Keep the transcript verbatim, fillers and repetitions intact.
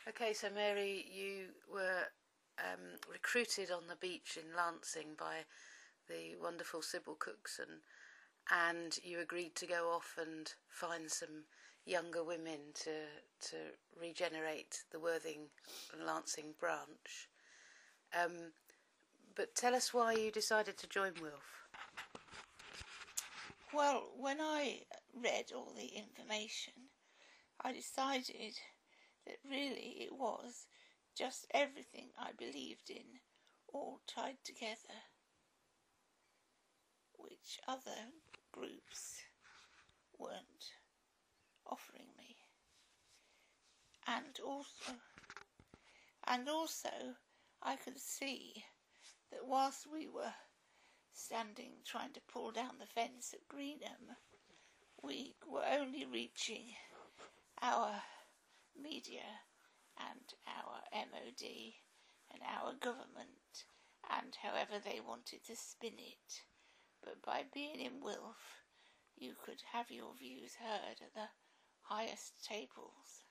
Okay, so Mary, you were um, recruited on the beach in Lancing by the wonderful Sybil Cookson, and you agreed to go off and find some younger women to to regenerate the Worthing and Lancing branch. Um, but tell us why you decided to join Wilf. Well, when I read all the information, I decided that really it was just everything I believed in, all tied together, which other groups weren't offering me. And also, and also, I could see that whilst we were standing trying to pull down the fence at Greenham, we were only reaching our media and our M O D and our government and however they wanted to spin it. But by being in Wilf, you could have your views heard at the highest tables.